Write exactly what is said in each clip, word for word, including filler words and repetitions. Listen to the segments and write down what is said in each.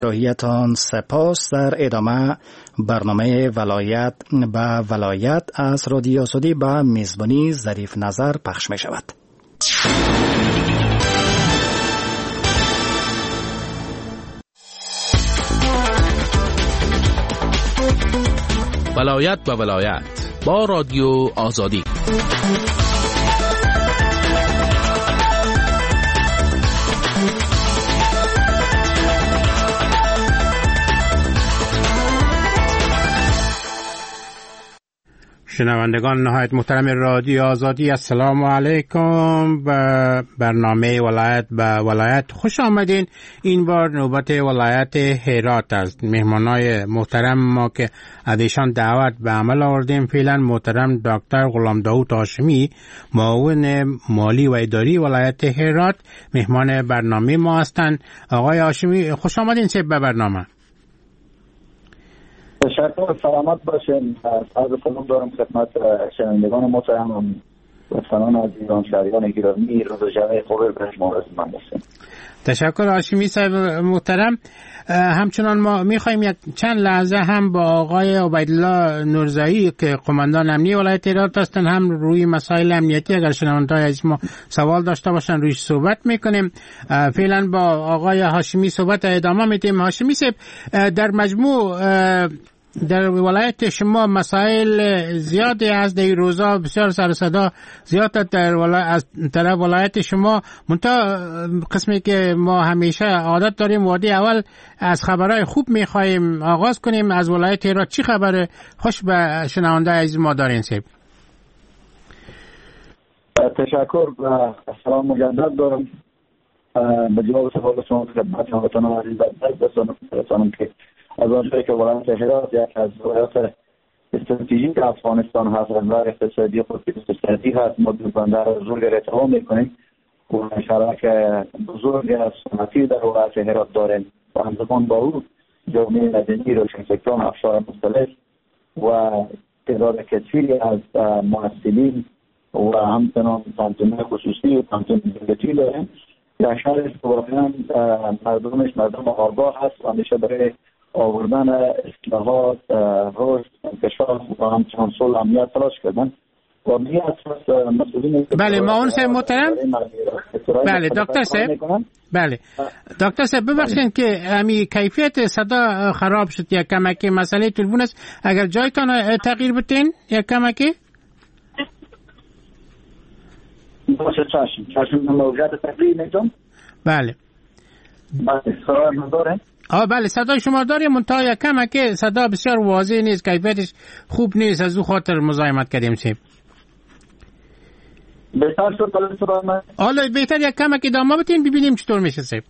همراهیتان سپاس. در ادامه برنامه ولایت به ولایت از رادیو آزادی به میزبانی ظریف نظر پخش می شود. ولایت به ولایت با رادیو آزادی. شنوندگان نهایت محترم رادیو آزادی، السلام علیکم. به برنامه ولایت به ولایت خوش آمدین. این بار نوبت ولایت هرات است. مهمانای محترم ما که ازشان دعوت به عمل آوردیم فعلا محترم دکتر غلام داوود هاشمی، معاون مالی و اداری ولایت هرات، مهمان برنامه ما هستند. آقای هاشمی خوش آمدین به برنامه. تشکر، سلامت باشین. عرض سلام دارم خدمت شنوندگان محترم لطفاً از ایران شهریان گرامی. روز جمعه خوب به شما رسیدن باشین. تشکر هاشمی صاحب محترم. همچنان ما میخوایم یک چند لحظه هم با آقای عبیدالله نورزایی که قماندان امنی ولایت هرات هستند هم روی مسائل امنیتی اگر شنوندگان از ما سوال داشته باشن رویش صحبت میکنیم. فعلا با آقای هاشمی صحبت ادامه میدیم. هاشمی صاحب، در مجموع در ولایت شما مسائل زیادی از در روزا بسیار سر صدا زیاد در ولایت از طرف ولایت شما، منتها قسمی که ما همیشه عادت داریم وادی اول از خبرهای خوب میخوایم آغاز کنیم. از ولایت هرات چی خبره؟ خوش به شنونده عزیز ما دارین سیب. تشکر و سلام مجدد دارم. به جواب سوال شما خدمت هموطنان عزیز برسانم که از آنجایی که ولایت هرات یک از ولایات استراتژیک افغانستان هست، از نظر اقتصادی خود اقتصادی هست، ما دو بندر بزرگ را اتهام میکنیم و شراک بزرگ از صنعتی در ولایت هرات داریم و همزمان با او جامعه مدنی، روشنفکران، افشار مختلف و تعداد کثیری از محصلین و همچنان پانتون خصوصی و پانتون دولتی داریم. یک شهر است که واقعا مردمش مردم آگاه هست و همیشه برای آوردن اصلاحات، رشد، انکشاف و همچنان صلح امنیت تلاش کردن. و به این اساس مسئولین بله معاون صاحب محترم. بله دکتر صاحب. بله دکتر صاحب ببخشید که امی کیفیت صدا خراب شد یک کمکی، مسئله تلفن است. اگر جایتان تغییر بدین یک کمکی. باشه چشم چشم موجود تغییر میدم. بله بله صدا نداره. آه بله صدای شما داره، منتها یک کمکی صدا بسیار واضح نیست، کیفیتش خوب نیست، از او خاطر مزاحمت کردیم سیب. بهتر شد حالا صدا من؟ حالا بهتر یک کمکی ادامه بدین ببینیم چطور میشه سیب.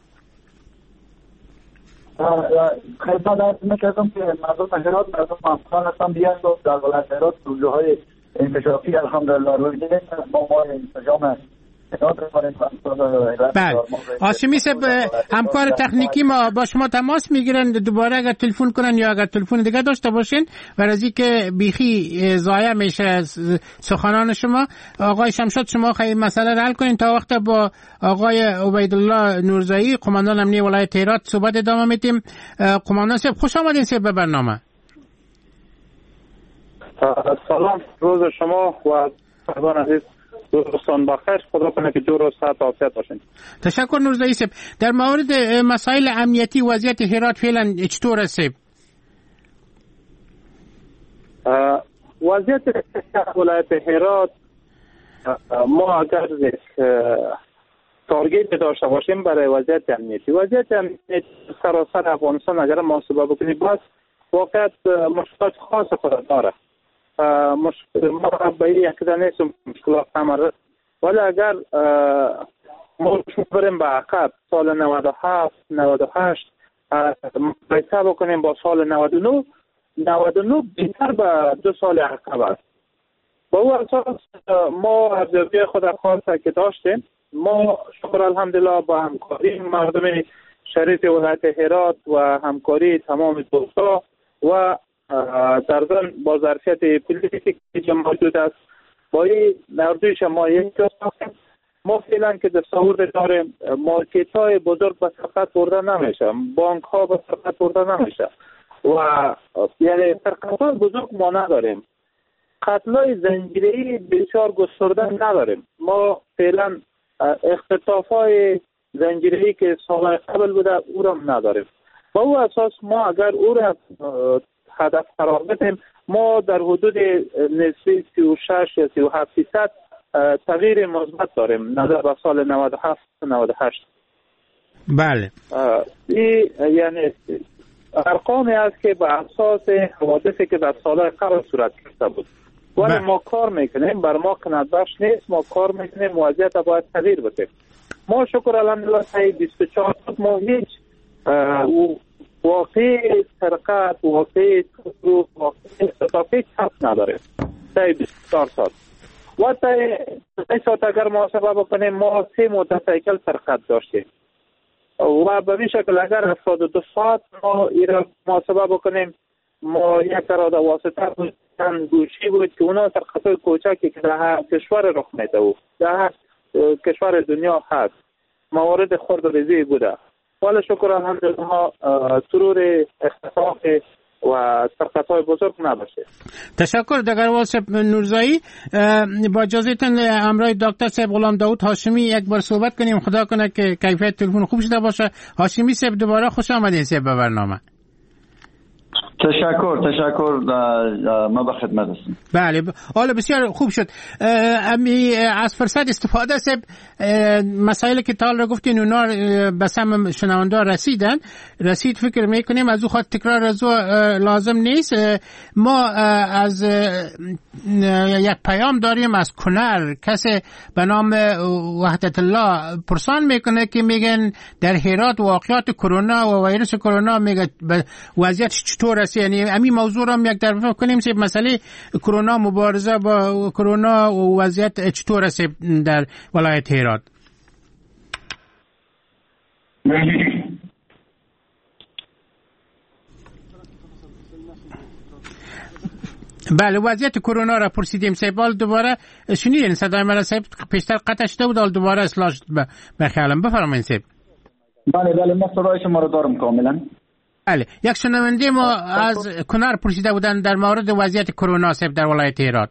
خدمت عرض میکردم که مردم هرات مردم افغان هستن بیان در ولایت هرات پروژه‌های انکشافی الحمدلله روی دیده ما ما انسجام بله. هاشمی صاحب همکار تکنیکی ما با شما تماس میگیرن دوباره اگر تلفن کنن یا اگر تلفن دیگه داشته باشین و از اینکه بیخی ضایع میشه سخنان شما. آقای شمشاد شما خیلی مسئله رو حل کنین تا وقت با آقای عبیدالله نورزایی قماندان امنی ولایت هرات صحبت ادامه میدیم. قماندان صاحب خوش آمدین صاحب به برنامه. سلام، روز شما و صاحبان عزیز دوستان بخیر. خدا کنه که دور و صحت و عافیت باشین. تشکر نورزایی صاحب. در مورد مسائل امنیتی وضعیت هرات فعلا چطور است؟ وضعیت ولایت هرات ما اگر تارگت داشته باشیم برای وضعیت امنیتی وضعیت امنیتی سراسر افغانستان اگر محاسبه بکنیم بس واقعیت مشکلات خاص خود داره. مشکل ما به یک دانه مشکلات نمارد، ولی اگر ما بریم به عقب سال نود و هفت نود و هشت مقایسه بکنیم با سال نود و نه نود و نه بیشتر به دو سال عقب است. با او اساس ما ارزیابی خود خاصه که داشتیم، ما شکر الحمدلله با همکاری مردم شریف ولایت هرات و همکاری تمام دوستا و در ضمن با ظرفیت پلیسی که موجود است با این نردوی شما یک ما فعلا که تصور داریم مارکت های بزرگ به سرقت برده نمیشه، بانک ها به سرقت برده نمیشه و یعنی سرقت های بزرگ ما نداریم. قتل های زنجیره‌ای بسیار گسترده نداریم. ما فعلا اختطاف های زنجیره‌ای که سال قبل بوده او را نداریم. با او اساس ما اگر او را هدف قرار بدیم، ما در حدود نسبی سی و شش یا سی و هفت درصد تغییر مثبت داریم نظر به سال نود و هفت نود و هشت. بله. این یعنی ارقامی است که به اساس حوادثی که در سالهای قبل صورت گرفته بود. ولی ما کار میکنیم، بر ما قناعت بخش نیست. ما کار میکنیم، وضعیت باید تغییر بده. ما شکر الحمدلله تا بیست و چهار ما هیچ واقعی سرقت، واقعی تفروق، واقعی اختطافی چپ نداریم تا بیست و چهار سال. و تا این ساعت اگر محاسبه بکنیم ما سه موتورسیکل سرقت داشتیم و به این شکل اگر هفتاد و دو ساعت ما این را محاسبه بکنیم، ما یک اراده واسطه بود چند گوشی بود که اونا سرقت‌های کوچکی که در هر کشور رخ میده و در هر کشور دنیا هست موارد خرد و ریزی بوده. ولی شکر الحمدلله ما ترور اختطاف و سرقت‌های بزرگ نباشه. تشکر دگروال صاحب نورزایی. با اجازهتون همراه دکتر صاحب غلام داوود هاشمی یک بار صحبت کنیم. خدا کنه که کیفیت تلفن خوب شده باشه. هاشمی صاحب دوباره خوش آمدین صاحب به برنامه. تشکر تشکر ما به خدمت هستیم. بله حالا بسیار خوب شد. امی از فرصت استفاده صاحب مسائل که تال را گفتین اونا به سم شنونده رسیدن رسید فکر میکنیم از او خواهد تکرار از او لازم نیست. ما از یک پیام داریم از کنر، کسی به نام وحدت الله پرسان میکنه که میگن در هرات واقعات کرونا و ویروس کرونا میگه وضعیت چطور است. یعنی همین موضوع را هم یک طرف کنیم که مسئله کرونا، مبارزه با کرونا و وضعیت چطور است در ولایت هرات. بله وضعیت کرونا را پرسیدیم صاحب. دوباره شنیدین صدای من صاحب؟ پیشتر قطع شده بود، دوباره اصلاح شد به خیالم. بفرمایید صاحب. بله بله ما صدای شما رو دارم کاملا. بله یک شنونده ما از کنر پرسیده بودن در مورد وضعیت کرونا صاحب در ولایت هرات.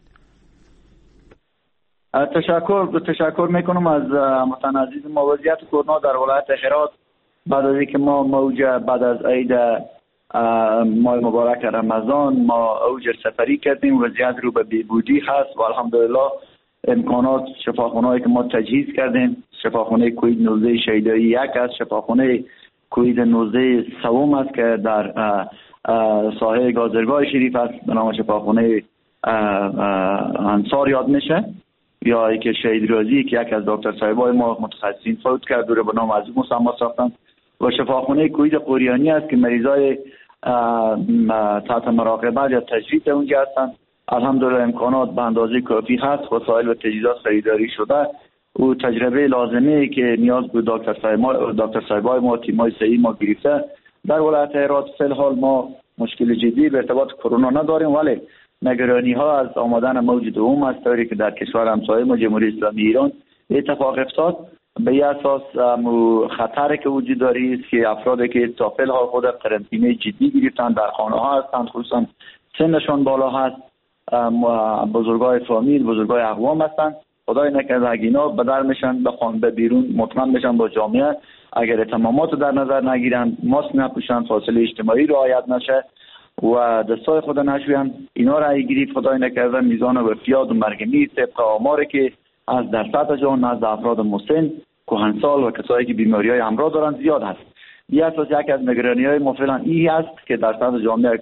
تشکر تشکر میکنم از هموطن عزیز ما. وضعیت کرونا در ولایت هرات بعد از اینکه ما موج بعد از عید ماه مبارک رمضان ما اوج سفری کردیم، وضعیت رو به بهبودی هست و الحمدلله امکانات شفاخانه‌ای که ما تجهیز کردیم، شفاخانه کووید نوزده شیدایی یک است، شفاخانه کووید نوزده سوم است که در ساحه گازرگاه شریف است به نام شفاخانه انصار یاد میشه، یا ای که شهید رازی که یک از دکتر صاحبای ما متخصصین فوت کرد دوره به نام از او مسمى ساختن، و شفاخانه کووید قریانی است که مریضای تحت مراقبت یا تجویز اونجا هستند. الحمدلله امکانات به اندازه کافی هست، وسایل و تجهیزات خریداری شده و تجربه لازمه که نیاز بود دکتر صاحب دکتر صاحبای ما تیمای صحیح ما گرفته. در ولایت هرات فی الحال ما مشکل جدی به ارتباط کرونا نداریم، ولی نگرانی ها از آمدن موج دوم است طوری که در کشور همسایه ما جمهوری اسلامی ایران اتفاق افتاد. به این اساس خطری که وجود داری است که افرادی که تا فی الحال خود قرنطینه جدی گرفتن در خانه ها هستند، خصوصا سنشان بالا هست، بزرگای فامیل، بزرگای اقوام هستند، خدای نکنه اگه اینا به در میشن بخوان به بیرون مطمئن بشن با جامعه، اگر تمامات در نظر نگیرن، ماسک نپوشن، فاصله اجتماعی رعایت نشه و دستای خود نشوین، اینا را گیرید خدای نکرده میزان وفیات و مرگمی طبق آماری که از در سطح جهان نزد افراد مسن، کهنسال و کسایی که بیماری‌های همراه دارن زیاد هست. این اساس یک از نگرانی‌های ما فعلا این است که در سطح جامعه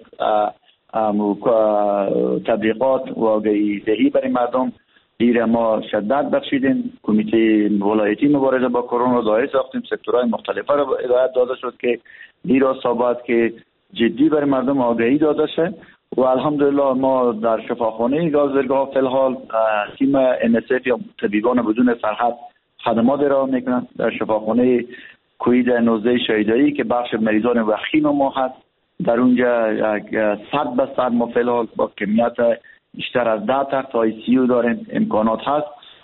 تبلیغات و آگاهی دهی برای مردم دیر ما شدت بخشیدیم. کمیته ولایتی مبارزه با کرونا دایره ساختیم، سکتورهای مختلفه را هدایت داده شد که دیر و ثابت که جدی برای مردم آگاهی داده شه و الحمدلله ما در شفاخانه گازرگاه فی الحال تیم ان اس اف یا طبیبان بدون سرحد خدمات ارائه میکنن. در شفاخانه کووید نوزده شهیدایی که بخش مریضان وخیم ما هست، در اونجا صد به صد ما فی الحال با کمیت بیشتر از ده تخت آی سی یو داریم، امکانات هست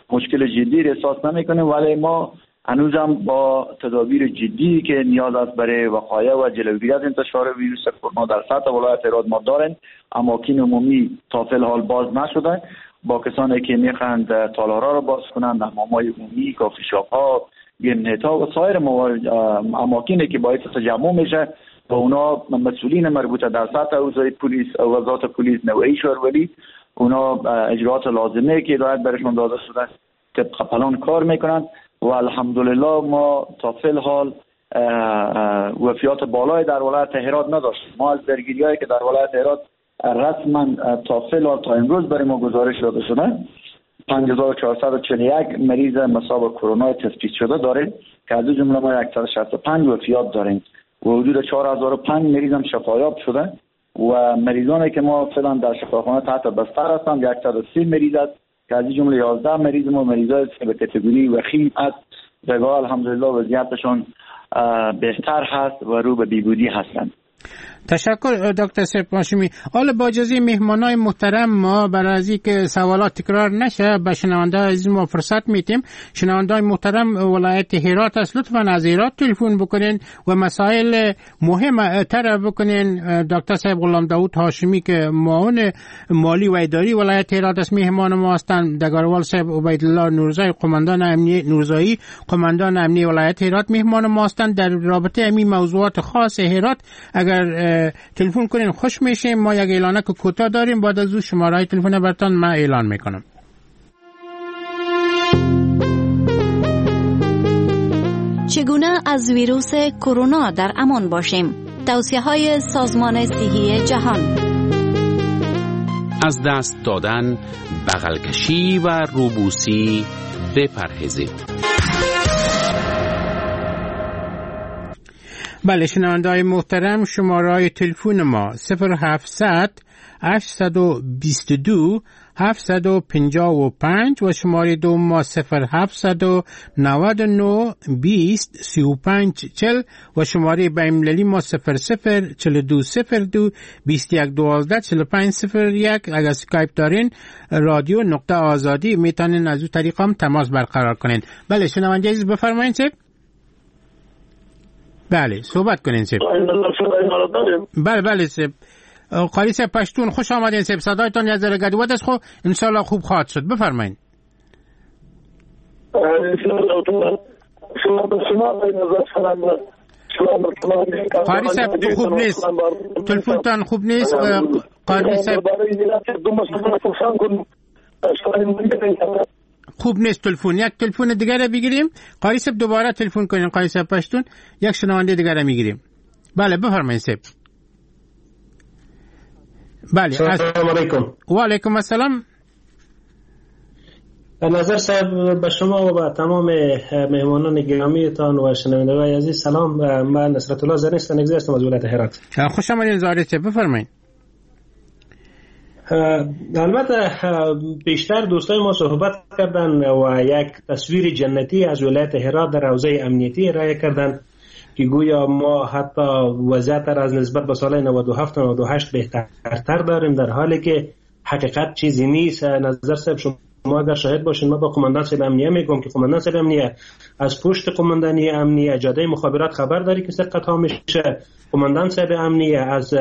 مشکل جدی را احساس نمیکنیم، ولی ما هنوزم با تدابیر جدی که نیاز است برای وقایع و جلوگیری از انتشار ویروس کرونا در سطح ولایت هرات ما داریم. اماکن عمومی تا فی الحال باز نشده. با کسانی که میخواهند تالارها را باز کنند، حمام‌های عمومی، کافی شاپ‌ها، گیمنت‌ها و سایر اماکنی که باعث تجمع میشه و اونا مسئولین مربوطه در سطح حوزه پلیس و وزارت پلیس نوعی شورولی اونا اجرات لازمه که هدایت برشون داده شده طبق پلان کار میکنند و الحمدلله ما تا فی الحال وفیات بالای در ولایت هرات نداشتیم. ما از درگیری‌هایی که در ولایت هرات رسما تا فی الحال تا امروز برای ما گزارش داده شده پنج هزار و چهارصد و چهل و یک مریض مصاب کرونا تثبیت شده داریم که از جمله ما صد و شصت و پنج وفیات داریم و حدود چهار هزار و پنج مریض هم شفایاب شده و مریضانی که ما فعلا در شفاخانه تحت بستر هستند صد و سی مریض است که از جمله یازده مریض ما مریضای به کاتگوری وخیم است و الحمدلله وضعیتشون بهتر هست و رو به بیهودی هستند. تشکر دکتر سیف هاشمی. حالا با اجازه مهمانای محترم ما برای از اینکه سوالات تکرار نشه به شنونده عزیز ما فرصت میتیم. شنونده محترم ولایت هرات است، لطفا از هرات تلفن بکنین و مسائل مهم تر بکنین. دکتر صاحب غلام داوود هاشمی که معاون مالی و اداری ولایت هرات است مهمان ما هستند. دگاروال صاحب عبیدالله نورزایی قماندان امنیه نورزایی قماندان امنیه ولایت هرات مهمان ما هستند. در رابطه همین موضوعات خاص هرات اگر تلفن کنین خوش میشه. ما یک اعلانه که کوتاه داریم، بعد از اون شماره تلفن براتون من اعلان میکنم. چگونه از ویروس کرونا در امان باشیم؟ توصیه‌های سازمان صحی جهان. از دست دادن، بغل کشی و روبوسی بپرهیزید. بله شنونده‌های محترم، شماره تلفن ما صفر هفتصد هشتصد و بیست و دو هفتصد و پنجاه و پنج و شماره دوم ما صفر هفتصد و نود و نه بیست سی و پنج چهل و شماره بین‌المللی ما صفر صفر چهل و دو صفر دو بیست و یک دوازده چهل و پنج صفر یک. اگر اسکایپ دارین رادیو نقطه آزادی میتونین از اون طریق هم تماس برقرار کنین. بله شنونده عزیز بفرمایید. سب بله صحبت کنین سب. بله بله سب. قاری سب پشتون خوش آمدین سب. صدایتان یه ذره گدوت است، خب انشالله خوب خواهد شد. بفرمایید. قاری سب خوب نیست، تلفنتان خوب نیست. قاری سب خوب نیست تلفن. یک تلفن دیگر رو بگیریم. قاری سب دوباره تلفن کنین. قاری سب پشتون یک شنونده دیگر رو میگیریم. بله بفرمایید سب. بله سلام علیکم. و علیکم السلام. نظر صاحب به شما و به تمام مهمانان گرامیتان و شنوندگان عزیز سلام. من نصرت الله زرین استانگزی هستم از ولایت هرات. خوش آمدین زارید سب. بفرمایید. البته بیشتر دوستای ما صحبت کردن و یک تصویر جنتی از ولایت هرات در حوزه امنیتی ارائه کردن که گویا ما حتی وضعیت را از نسبت به سال نود و هفت نود و هشت بهترتر داریم، در حالی که حقیقت چیزی نیست. نظر صاحب شما اگر شاهد باشین، ما با قماندان صاحب امنیه میگم که قماندان صاحب امنیه از پشت قماندانی امنیه جاده مخابرات خبر داری که سرقت ها میشه. قماندان صاحب امنیه از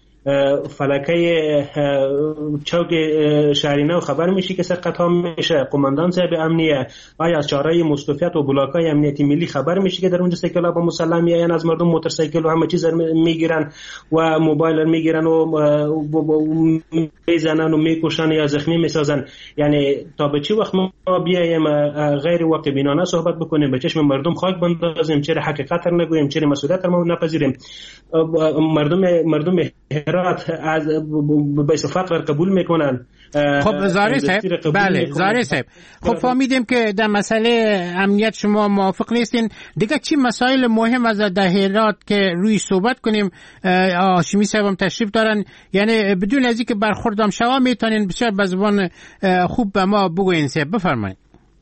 فلکه چوک شهرینه خبر میشه که سرقت ها میشه. قماندان صاحب امنیه آیا از چهارراه مستوفیت و بلاکای امنیتی ملی خبر میشه که در اونجا سایکل ها با مسلح میاین از مردم، موتورسایکل و همه چیز میگیرن و موبایل میگیرن و میزنن و میکشن یا زخمی میسازن. یعنی تا به چی وقت ما بیایم غیر واقع بینانه صحبت بکنیم، به چشم مردم خاک بندازیم، چرا حقیقت رو نگویم، چرا مسئولیت رو نپذیریم؟ مردم مردم هرات از به صفات ور قبول میکنن. خب زاری صاحب بله زاری صاحب خب فهمیدیم که در مسئله امنیت شما موافق نیستین. دیگه چی مسائل مهم از در هرات که روی صحبت کنیم؟ هاشمی صاحب هم تشریف دارن، یعنی بدون از اینکه برخوردم شما میتونین بسیار به زبان خوب به ما بگوین. صاحب بفرمایید.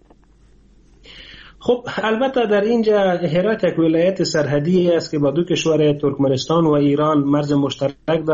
خب البته در اینجا هرات یک ولایت سرحدی است که با دو کشور ترکمنستان و ایران مرز مشترک داره.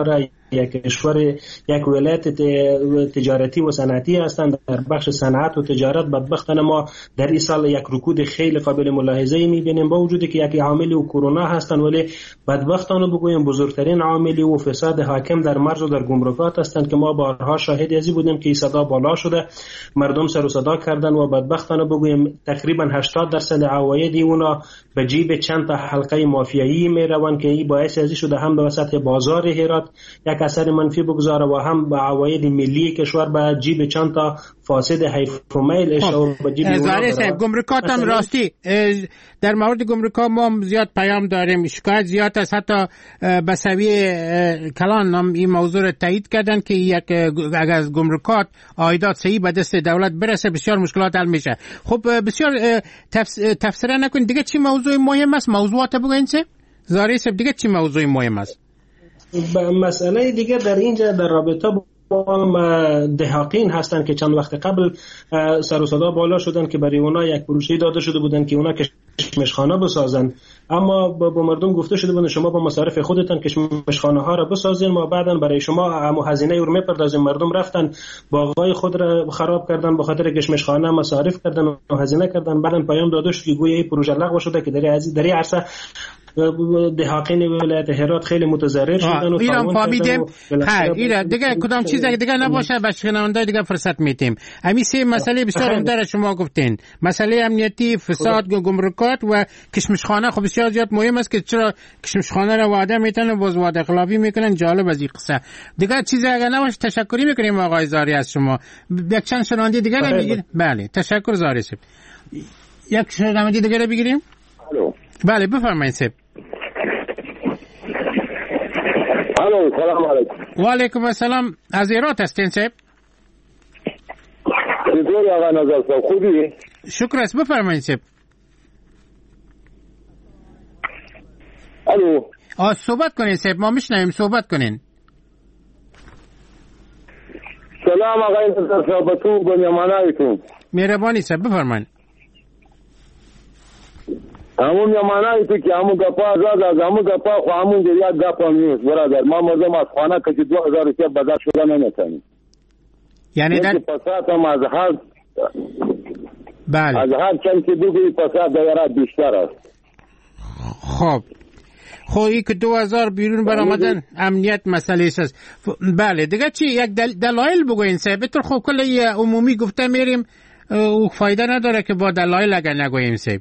یک کشور یک ولایت تجارتی و صنعتی هستند. در بخش صنعت و تجارت بدبختانه ما در این سال یک رکود خیلی قابل ملاحظه می‌بینیم، با وجودی که یک عاملی و کرونا هستند، ولی بدبختانه بگویم بزرگترین عاملی و فساد حاکم در مرز و در گمرکات هستند که ما بارها شاهد ازی بودیم که صدا بالا شده، مردم سر و صدا کردن و بدبختانه بگویم تقریبا هشتاد درصد عواید اونا به جیب چند تا حلقه مافیایی میروند که این باعث ازی شده هم به سطح بازار هرات یک اثر منفی بگذاره و هم به عواید ملی کشور به جیب چند تا فاسد حیف و میل اشاره به جیب اونا. گمرکات هم راستی در مورد گمرکات ما زیاد پیام داریم، شکایت زیاد است، حتی بسوی کلان هم این موضوع را تایید کردن که یک اگر از گمرکات عایدات صحیح به دست دولت برسه بسیار مشکلات حل میشه. خب بسیار تفسیر نکن دیگه چی موضوع مهم است؟ موضوعات بگوین سه زاری سب دیگه چی موضوع مهم است؟ مسئله دیگه در اینجا در رابطه با دهاقین هستن که چند وقت قبل سر و صدا بالا شدن که برای اونا یک پروژه داده شده بودن که اونا کشمشخانه بسازن، اما با مردم گفته شده بودن شما با مصارف خودتان کشمشخانه ها را بسازین، ما بعداً برای شما همو هزینه رو میپردازیم. مردم رفتن باغای خود را خراب کردن، به خاطر کشمشخانه مصارف کردن و هزینه کردن، بعداً پیام داده شد که گویا این پروژه لغو شده که در از در عرصه دهاقین ولایت هرات خیلی متضرر شدن و ایران فهمیدیم. ها ایران دیگه کدام چیز دیگه نباشه به شنونده دیگه فرصت میدیم. همین سه مسئله بسیار عمده شما گفتین، مسئله امنیتی، فساد، گمرکات و کشمشخانه. خب بسیار زیاد مهم است که چرا کشمشخانه را وعده میتونه باز وعده خلافی میکنن. جالب از این قصه. دیگه چیز اگه نباشه تشکری میکنیم آقای زاری از شما. یک چند شنونده دیگه رو بگیریم. بله تشکر زاری سب. یک شنونده دیگه رو بگیریم. الو. بله بفرمایید سب. الو سلام علیکم. و علیکم السلام. از هرات هستین سب؟ چطوری آقا نظر صاحب خوبی؟ شکر است بفرمایید سب. الو. آ صحبت کنین سب، ما میشنویم، صحبت کنین. سلام آقای نظر صاحب، تو بنیامانایتون. مهربانی سب بفرمایید. همون یمانایی تو که همون گپا آزاد از همون گپا خو همون دیگه گپا نیست برادر. ما مردم از خانه که دو هزار روپیه بدل شده نمیتونیم، یعنی در پسات هم از هر بله از هر چند که دوگی پسات دایره بیشتر است. خب خب این که دو هزار بیرون برآمدن امنیت مسئله است. بله دیگه چی یک دل... دلایل بگوین سه بهتر. خب کل عمومی گفته میریم او فایده نداره که با دلایل اگر نگوییم سه.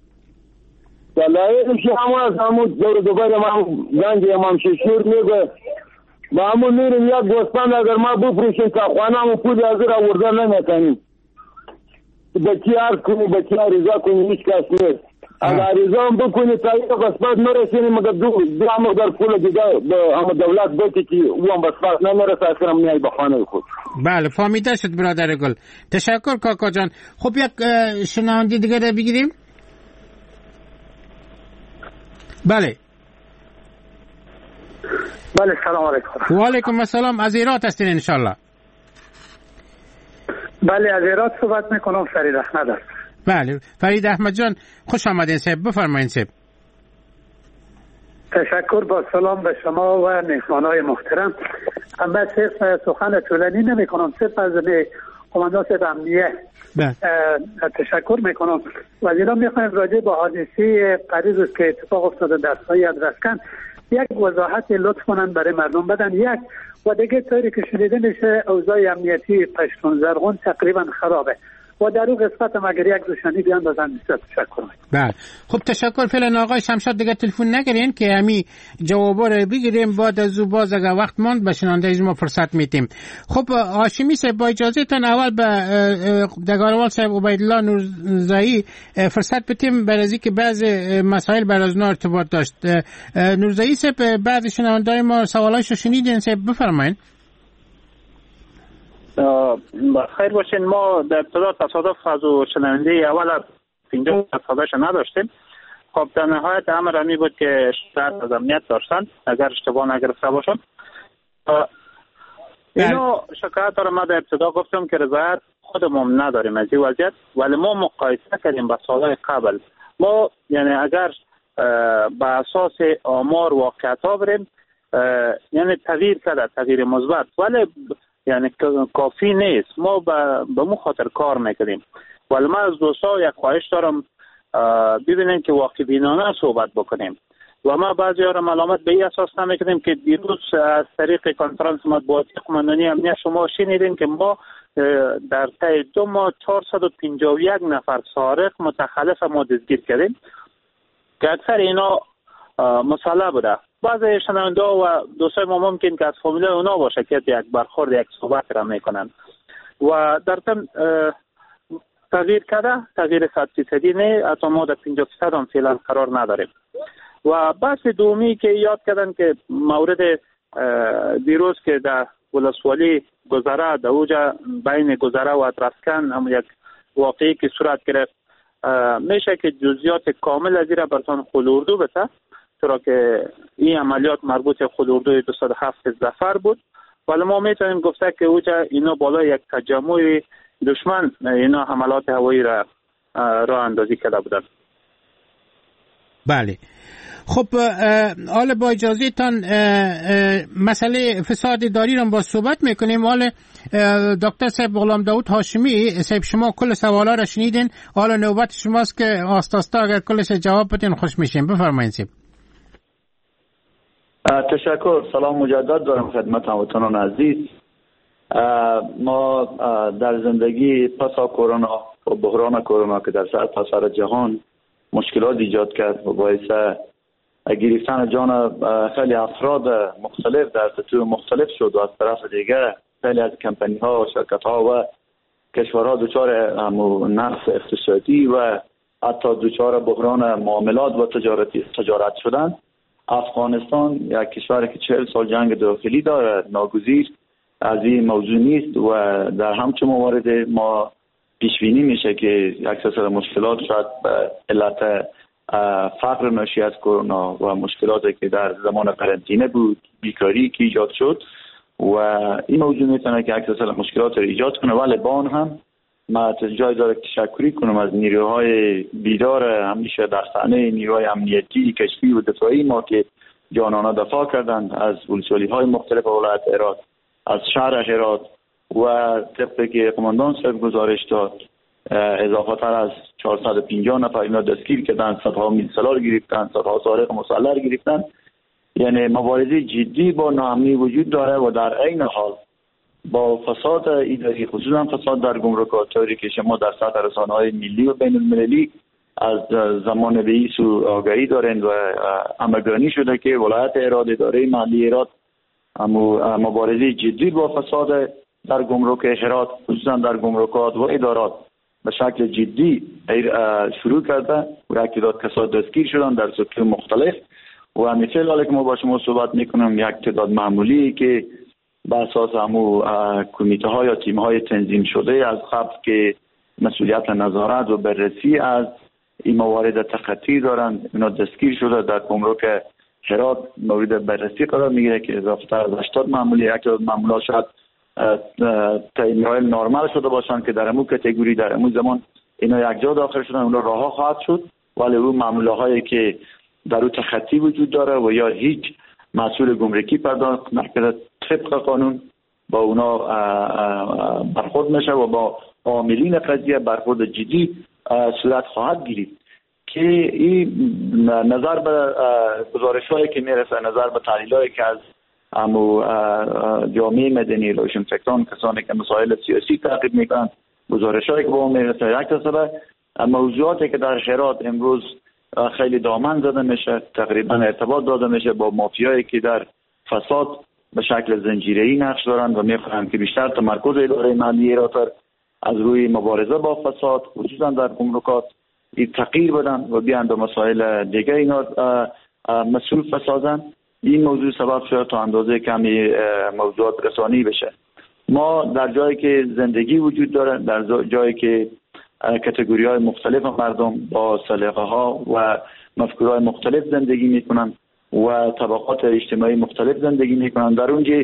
دلایلش همون از همون دور دوباره ما گنج امام ششور میگه با همون میریم یک گوسفند اگر ما بفروشیم تا خانه همون پول حاضر آوردن نمیکنیم. بچی عرض کنی بچی عریضا کنی هیچ کس نیست. اگر عریضا هم بکنی تا یک قسمت نرسینی مگر دو دو مقدار پول دیگه به همون دولت بکی که او هم بسپاس نمیرسه اصلا میای به خانه خود. بله فهمیده شد برادر گل. تشکر کاکا جان. خب یک شنونده دیگه رو بگیریم. بله بله سلام علیکم. و علیکم السلام. از هرات هستین انشالله؟ بله از هرات صحبت میکنم. فرید احمد است. بله فرید احمد جان خوش آمدین صاحب، بفرمایید صاحب. تشکر، با سلام به شما و مهمانای محترم. اما صرف سخن طولانی نمی کنم، صرف از قماندان امنیه تشکر میکنم. وزیرا میخوایم راجع به حادثه پریروز که اتفاق افتاده در سایه ادرسکن یک وضاحت لطف کنن برای مردم بدن. یک و دیگه طوری که شنیده میشه اوضاع امنیتی پشتون زرغون تقریبا خرابه و در اون قسمت هم اگر یک دوشانی بیاندازن بسیار تشکر میکنم. بله خب تشکر. فعلا آقای شمشاد دیگه تلفن نگیرین که همین جوابا رو بگیریم، بعد از او باز اگر وقت ماند به شنونده ما فرصت میدیم. خب هاشمی صاحب با اجازهتون اول به دگاروال صاحب عبیدالله نورزایی فرصت بدیم برای اینکه بعض مسائل بر از اونا ارتباط داشت. نورزایی صاحب بعض شنونده ما سوالایشو شنیدین صاحب بفرمایید. خیر باشین. ما در ابتدا تصادف از شنونده اول از اینجا تصادفش نداشتیم. خب در نهایت امر همی بود که شرط از امنیت داشتن اگر اشتباه نگرفته باشم. اینو شکایت دارم. ما در ابتدا گفتم که رضایت خودمون نداریم از این وضعیت، ولی ما مقایسه کردیم با سالهای قبل. ما یعنی اگر به اساس آمار واقعیت ها بریم یعنی تغییر کرده، تغییر مثبت، ولی یعنی کافی نیست. ما به مو خاطر کار میکنیم. ولی من از دوستا یک خواهش دارم ببینیم که واقع بینانه صحبت بکنیم و ما بعضی ها را ملامت به این اساس نمیکنیم که دیروز از طریق کنفرانس مطبوعاتی قماندانی امنیت شما شنیدین که ما در طی دو ماه چهارصد و پنجاه و یک نفر سارق متخلف ما دستگیر کردیم که اکثر اینا مسلح بوده. بعضی شنونده و دوستای ما ممکن که از فامیل اونا باشه که یک برخورد یک صحبت را میکنن و در ضمن تغییر کرده، تغییر صد فیصدی نه، حتی ما در پنجاه فیصد هم فعلا قرار نداریم. و بحث دومی که یاد کردن که مورد دیروز که در ولسوالی گذره در اوجا بین گذره و ادرسکن هم یک واقعی که صورت گرفت، میشه که جزئیات کامل از این را براتون خلوردو بده، چرا که این عملیات مربوط خلوردوی دویست و هفت ظفر بود. ولی ما میتونیم گفته که اوجا اینا بالای یک تجمع دشمن اینا حملات هوایی را راه اندازی کرده بودند. بله. خب حالا با اجازه تان مسئله فساد اداری را با صحبت میکنیم. حالا دکتر صاحب غلام داود هاشمی صاحب، شما کل سوالا را شنیدین، حالا نوبت شماست که آستاستا اگر کلش جواب بدین خوش میشیم. بفرمایید صاحب. تشکر. سلام مجدد دارم خدمت هموطنان عزیز. ما در زندگی پس از کرونا و بحران کرونا که در سرتاسر جهان مشکلات ایجاد کرد و باعث گرفتن جان خیلی افراد مختلف در سطوح مختلف شد و از طرف دیگه خیلی از کمپانی ها و شرکت ها و کشورها دچار نقص اقتصادی و حتی دچار بحران معاملات و تجارتی تجارت شدن. افغانستان یک کشوری که چهل سال جنگ داخلی داره، ناگزیر از این موضوع نیست و در همچون موارد ما پیش بینی میشه که یک سلسله مشکلات شاید به علت فقر ناشی از کرونا و مشکلاتی که در زمان قرنطینه بود، بیکاری که ایجاد شد و این موضوع میتونه که یک سلسله مشکلات رو ایجاد کنه. ولی با آن هم ما جای داره تشکری کنم از نیروهای بیدار همیشه در صحنه، نیروهای امنیتی، کشفی و دفاعی ما که جانانه دفاع کردند از ولسوالی های مختلف ولایت هرات، از شهر هرات و طبقی که قماندان صاحب گزارش داد اضافه تر از چهارصد و پنجاه نفر اینا دستگیر کردن، صدها میل سلاح گرفتن، صدها سارق مسلح گرفتن. یعنی مبارزه جدی با ناامنی وجود داره و در عین حال با فساد اداری، خصوصا فساد در گمرکات، طوری که شما در سطح رسانه‌های ملی و بین المللی از زمان به این سو آگاهی دارند و همگانی شده که ولایت هرات، اداره مالی هرات مبارزه جدی با فساد در گمرک هرات، خصوصا در گمرکات و ادارات به شکل جدی شروع کرده و یک تعداد کسان دستگیر شدن در سطوح مختلف و مثل حالی که ما با شما صحبت میکنم یک تعداد معمولی که به اساس همو کمیته ها یا تیم های تنظیم شده از قبل که مسئولیت نظارت و بررسی از این موارد تخطی دارند، اینا دستگیر شده در گمرک هرات مورد بررسی قرار میگیره که اضافه تر از هشتاد معمولی، یک تعداد معمولات شاید تایم‌های نرمال شده باشند که در امو کاتگوری در امو زمان اینا یک جا داخل شدن، اونا رها خواهد شد. ولی اون معامله هایی که در اون تخطی وجود داره و یا هیچ مسئول گمرکی پرداخت نکرده طبق قانون با اونا برخورد میشه و با عاملین قضیه برخورد جدی صورت خواهد گرفت که این نظر به گزارش هایی که میرسه، نظر به تحلیل هایی که از امو جامعه مدنی، روشنفکران، کسانی که مسائل سیاسی تعقیب میکنن، گزارش هایی که با ما میرسه، یک تصویر موضوعاتی که در هرات امروز خیلی دامن زده میشه، تقریبا ارتباط داده میشه با مافیایی که در فساد به شکل زنجیره‌ای نقش دارند و میخواهند که بیشتر تمرکز اداره مالی هرات از روی مبارزه با فساد خصوصا در گمرکات تغییر بدن و بیان به مسائل دیگه اینا مسئول فسادن. این موضوع سبب شده تا اندازه کمی موضوعات رسانی بشه. ما در جایی که زندگی وجود داره، در جایی که کاتگوری های مختلف مردم با سلیقه ها و مفکورهای مختلف زندگی میکنن و طبقات اجتماعی مختلف زندگی میکنن، در اونجا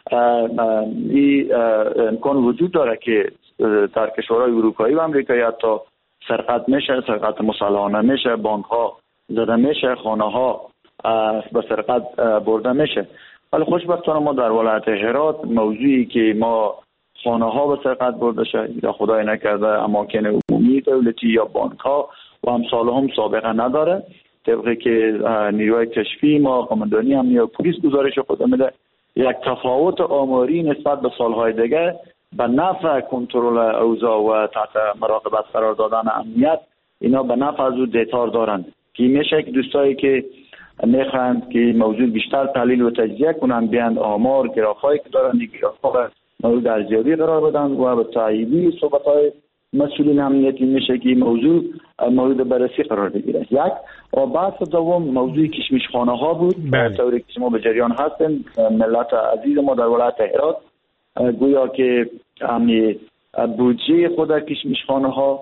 این امکان وجود داره که در کشورهای اروپایی و امریکایی حتی سرقت میشه، سرقت مسلحانه میشه، بانک ها زده میشه، خانه ها به سرقت برده میشه. ولی خوشبختانه ما در ولایت هرات موضوعی که ما خانه ها به سرقت برده شد یا خدای نکرده اماکن عمومی دولتی یا بانک ها و امثال هم سابقه نداره. طبقی که نیروی کشفی ما قماندانی امنیت پلیس گزارش خود میده یک تفاوت آماری نسبت به سالهای دیگه به نفع کنترل اوضاع و تحت مراقبت قرار دادن امنیت اینا به نفع از او دیتار دارند که میشه که دوستایی که میخواهند که موضوع بیشتر تحلیل و تجزیه کنند بیان آمار گرافایی که دارند گرافا مورد ارزیابی قرار بدن و به تاییدی صحبت‌های مسئولین امنیتی میشه که موضوع مورد بررسی قرار بگیره. یک و بحث دوم موضوع کشمش خانه ها بود. به طوری که شما به جریان هستین ملت عزیز ما در ولایت هرات گویا که همین بودجه خود کشمش خانه ها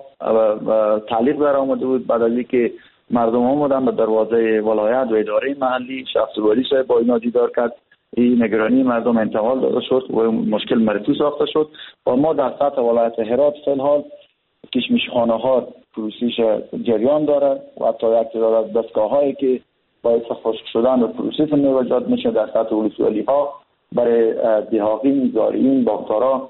تعلیق در آمده بود بعد از اینکه مردم آمدن به دروازه ولایت و اداره محلی شخص والی صاحب با اینا دیدار کرد این نگرانی مردم انتقال داده شد و مشکل مرفوع ساخته شد و ما در سطح ولایت هرات فی الحال کشمش خانه ها پروسیش جریان داره و حتی یک تعداد از دستگاه هایی که باعث خشک شدن و پروسیس میوجد میشه در سطح ولسوالی ها برای دهاقین، زارعین، باغدارا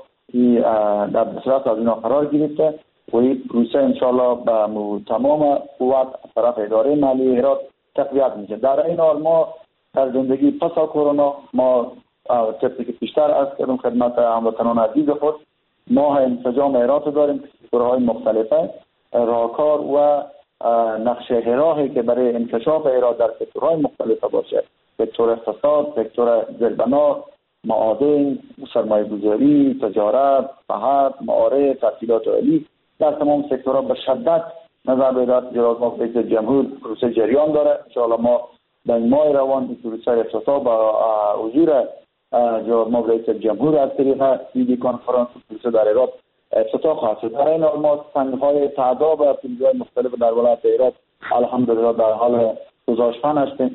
در بصرت از اینا قرار گرفته و این پروسه انشاءالله به تمام قوت طرف اداره مالی هرات تقویت میشه. در این حال ما در زندگی پس از کرونا ما طبقی که پیشتر از کردم خدمت هموطنان عزیز خود ما انسجام هرات داریم که سکتورهای مختلفه راهکار و نقشه راهی که برای انکشاف هرات در سکتورهای مختلفه باشه، سکتور اقتصاد، سکتور زیربنا، معادن، سرمایه گذاری، تجارت، صحت، معارف، تحصیلات عالی در تمام سکتورها به شدت نظر به اداره جراز ما رئیس جمهور پروسه جریان داره. انشاءالله ما در ماه روان این پروسه افتتاح با حضور جناب ما رئیس جمهور از طریق ویدیو کنفرانس پروسه در هرات افتتاح خواهد شد. در این حال ما سنگ‌های تعداد و پروژه‌های مختلف در ولایت هرات الحمدلله در حال گذاشتن هستیم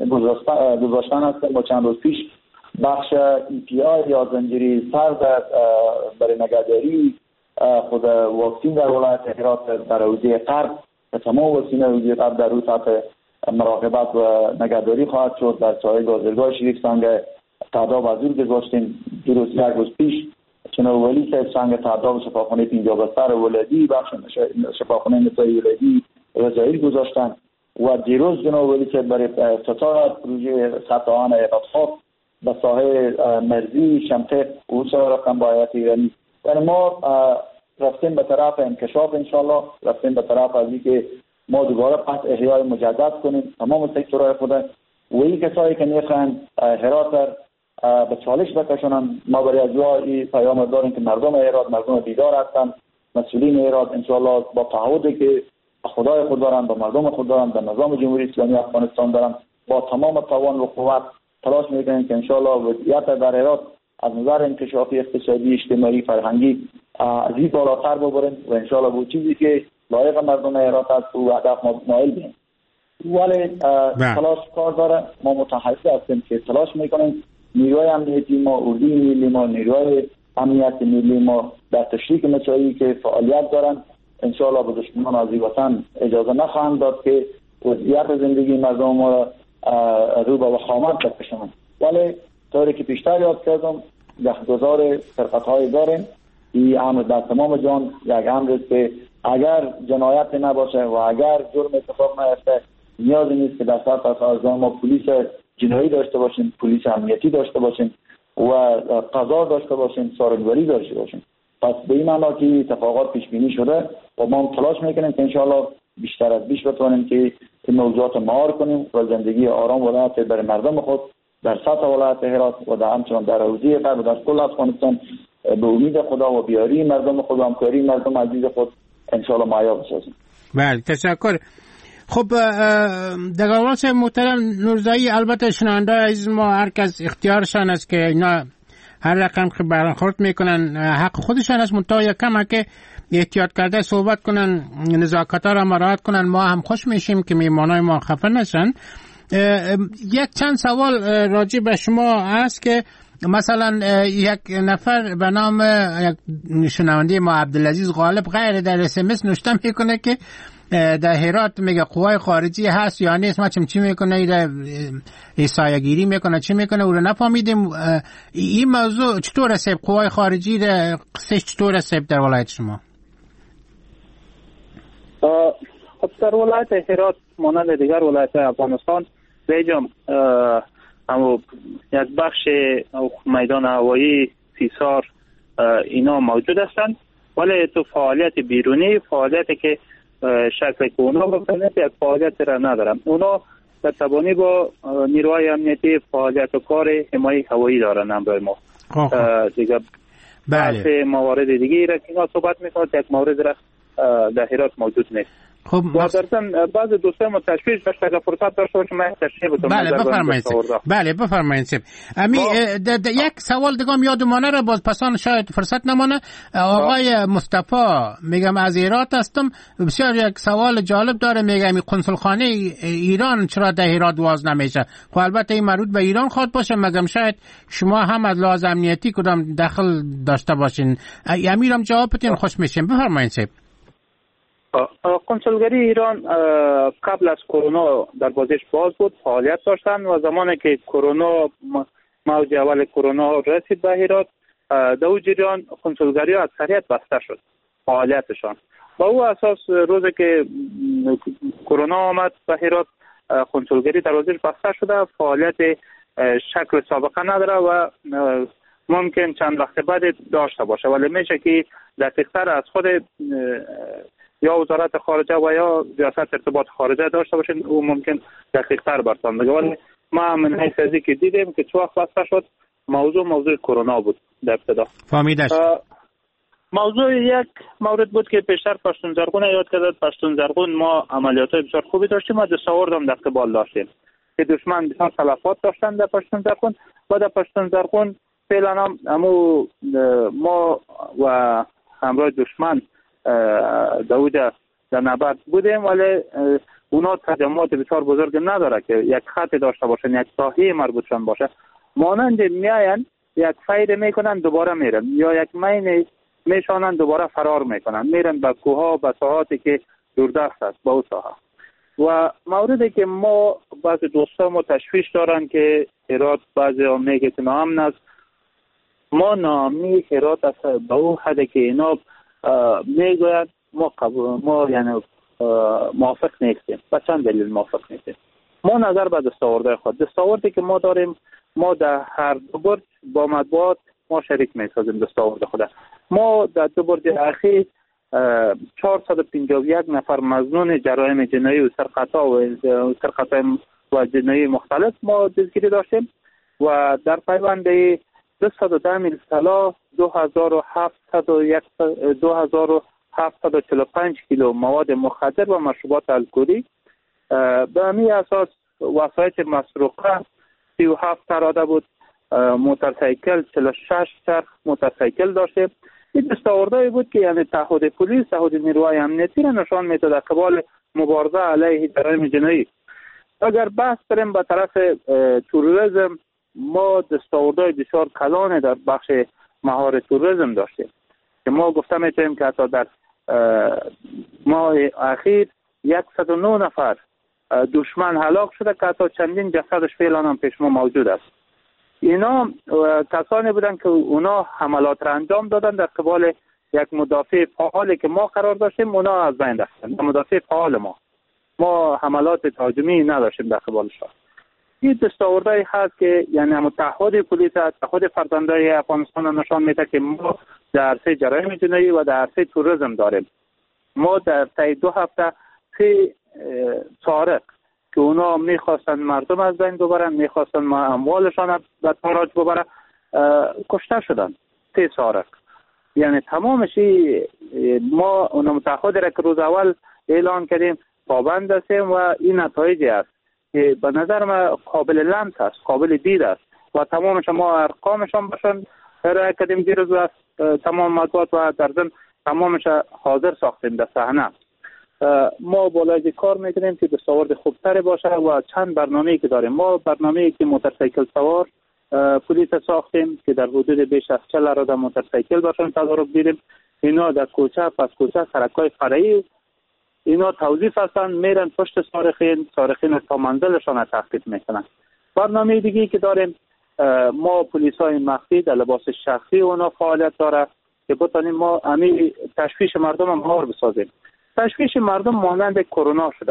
گذاشتن هستیم با چند روز پیش بخش ای پی آی یا زنجیری سرد برای نگهداری خود واکسین در ولایت هرات در حوزه غرب تمام واکسین حوزه غرب در روز تحت مراقبت و نگهداری خواهد شد. در سایه گازرگاه شریف سنگ تعداد وزیر گذاشتیم دو روز یک روز پیش چنان ولی صاحب سنگ تعداد شفاخانه پنجاه بستر ولادی بخش شفاخانه نسایی ولادی رضایی گذاشتن و دیروز جناب ولی صاحب برای افتتاح پروژه سطح آن اقتصاد به ساحه مرزی شمته و سایر رقم بایت ایرانی. یعنی ما رفتیم به طرف انکشاف انشالله، رفتیم به طرف از اینکه ما دوباره پس احیای مجدد کنیم تمام سکتورهای خود و این کسایی که میخواهند هرات به چالش بکشونن ما برای از جایی پیام داریم که مردم هرات مردم بیدار هستند، مسئولین هرات انشالله با تعهدی که خدای خود دارن با مردم خود دارن در نظام جمهوری اسلامی افغانستان دارن با تمام توان و قوت تلاش میکنیم که انشالله وضعیت در هرات از نظر انکشافی اقتصادی اجتماعی فرهنگی از این بالاتر ببریم و انشالله بود چیزی که لایق مردم هرات است و هدف ما نائل بیم. ولی تلاش کار داره، ما متحرک هستیم که تلاش میکنیم نیروی امنیتی ما، اردوی ملی ما، نیروی امنیت ملی ما در تشریک مسائلی که فعالیت دارن انشالله به دشمنان از وطن اجازه نخواهند داد که وضعیت زندگی مردم ما را رو به وخامت بکشند. ولی طوری که پیشتر یاد کردم گهگذار فرقت‌های داریم. این امر در تمام جان یک امر است که اگر جنایت نباشه و اگر جرم اتفاق نیفته نیازی نیست که در سطح سازمان ما پلیس جنایی داشته باشیم، پلیس امنیتی داشته باشیم و قضا داشته باشیم، سارنوری داشته باشیم. پس به این معنا که اتفاقات پیش بینی شده و ما تلاش میکنیم که انشاءالله بیشتر از بیش بتوانیم که این موضوعات مهار کنیم و زندگی آرام و راحت برای مردم خود در سطح ولایت هرات و در همچنان در حوزه غرب و در کل افغانستان به امید خدا و بیاری مردم خود و همکاری مردم عزیز خود انشاءالله معیار بسازیم. بله تشکر. خب دگرواس محترم نورزایی، البته شنونده عزیز ما هر کس اختیارشان است که اینا هر رقم که برخورد میکنن حق خودشان است، منتها یکم که احتیاط کرده صحبت کنن، نزاکت ها را مراعات کنن، ما هم خوش میشیم که میمانای ما خفه نشن. یک چند سوال راجع به شما هست که مثلا یک نفر به نام یک شنونده ما عبدالعزیز غالب غیر در اس ام اس نوشته میکنه که در هرات میگه قوای خارجی هست یا نیست، ما چی میکنه در سایه‌گیری میکنه چی میکنه او رو نفهمیدیم. این موضوع چطور است؟ قوای خارجی در قصه چطور است در ولایت شما؟ خب در ولایت هرات مانند دیگر ولایت افغانستان بیجام اما یک بخش میدان هوایی سیسار اینا موجود هستند، ولی تو فعالیت بیرونی، فعالیتی که شکل که اونا بکنند یک فعالیت را ندارن. اونا در تبانی با نیروهای امنیتی فعالیت و کار حمایت هوایی دارن. امروز ما دیگه بله موارد دیگه را که اینا صحبت میکنند، یک مورد را در هرات موجود نیست. خب و درسن بعض دوستان ما تشویش داشت اگر فرصت داشته باشم من تشریح بدم. بله بفرمایید. بله بفرمایید. امی یک سوال دیگه یادمونه را باز پسان شاید فرصت نمونه. آقای مصطفی میگم از هرات هستم، بسیار یک سوال جالب داره. میگم این قنصل خانه ایران چرا در هرات باز نمیشه؟ خب البته این مربوط به ایران خود باشه، مگم شاید شما هم از لحاظ امنیتی کدام دخل داشته باشین. امیرم جواب بدین خوش میشیم. بفرمایید. کنسولگری ایران قبل از کرونا در بازش باز بود، فعالیت داشتن و زمانی که کرونا موج اول کرونا رسید به هرات، در اون جریان کنسولگری ها اکثریت بسته شد فعالیتشان. با او اساس روزی که کرونا آمد به هرات، کنسولگری در بازش بسته شده، فعالیت شکل سابقه نداره و ممکن چند وقت بعد داشته باشه، ولی میشه که دقیق‌تر از خود یا وزارت خارجه و یا ریاست ارتباط خارجه داشته باشین، او ممکن دقیق تر برتان بگه. ولی ما من حیث ازی که دیدیم که چه وقت بسته شد، موضوع موضوع کرونا بود در ابتدا. فهمیدش. موضوع یک مورد بود که پیشتر پشتون زرغون یاد کرد. پشتون زرغون ما عملیات بسیار خوبی داشتیم و دستاورد هم در قبال داشتیم که دشمن بسیار تلفات داشتن در پشتون زرغون و در پشتون زرغون فعلا هم امو ما و همراه دشمن داوود در نبرد بودیم، ولی اونا تجمعات بسیار بزرگ نداره که یک خط داشته باشن، یک ساحه مربوطشان باشه. مانند میاین یک فیر میکنن دوباره میرن، یا یک مین میشانن دوباره فرار میکنن، میرن به کوها به ساحاتی که دوردست است با او ساحه. و موردی که ما بعض دوستان ما تشویش دارن که هرات بعضی هم میگه که ناامن است. ما ناامنی هرات است به اون حدی که اینا میگوید ما قبول ما یعنی موافق نیستیم. به چند دلیل موافق نیستیم؟ ما نظر به دستاورده خود، دستاوردی که ما داریم، ما در هر دو برج با مطبوعات ما شریک میسازیم دستاورد خود. ما در دو برج اخیر چهارصد و پنجاه و یک نفر مظنون جرایم جنایی و سرقطا و سرقطا و جنایی مختلف ما دستگیری داشتیم و در پیوند دویست و ده میل طلا، دو هزار و هفتصد و چهل و پنج کیلو مواد مخدر و مشروبات الکلی. به همین اساس وسایل مسروقه سی و هفت اراده بود، موتورسیکل چهل و شش چرخ موتورسیکل داشته. این دستاوردهایی بود که یعنی تعهد پلیس، تعهد نیروهای امنیتی را نشان میداد در قبال مبارزه علیه جرایم جنایی. اگر بحث بریم به طرف تروریسم، ما دستاوردهای بسیار کلان در بخش مهار تروریسم داشتیم که ما گفته میتونیم که حتی در ماه اخیر صد و نه نفر دشمن هلاک شده که حتی چندین جسدش فعلا هم پیش ما موجود است. اینا کسانی بودن که اونا حملات را انجام دادن در قبال یک مدافع فعالی که ما قرار داشتیم، اونا از بین رفتن. مدافع فعال ما ما حملات تهاجمی نداشتیم در قبالشان. این دستاوردهایی هست که یعنی متحد پلیس، تعهد فرزندای افغانستان نشان میده که ما در عرصه جرایم جنایی و در عرصه تروریسم داریم. ما در طی دو هفته سه سارق که اونا میخواستن مردم از بین ببرن، میخواستن اموالشان به تاراج ببرن، کشته شدن. سه سارق یعنی تمامشی ما اون متحد را که روز اول اعلان کردیم پابند هستیم و این نتایجی است که به نظر ما قابل لمس است، قابل دید است و تمامش ما ارقامشان باشن ارائه کردیم دیروز و تمام مطبوعات و در ضمن تمامش حاضر ساختیم در صحنه. ما بالای کار میکنیم که دستاورد خوبتری باشه و چند برنامه‌ای که داریم. ما برنامه‌ای که موتورسیکل سوار پلیس ساختیم که در حدود بیش از چهل اراده موتورسیکل باشن تدارک دیدیم. اینا در کوچه پس کوچه سرکای فرعی اینا توظیف هستن، میرن پشت سارقین، سارقین تا منزلشان تحقیق میکنن. برنامه دیگه که داریم ما پلیس های مخفی در لباس شخصی اونا فعالیت داره که بتونیم ما امی تشویش مردم هم هار بسازیم. تشویش مردم مانند کرونا شده.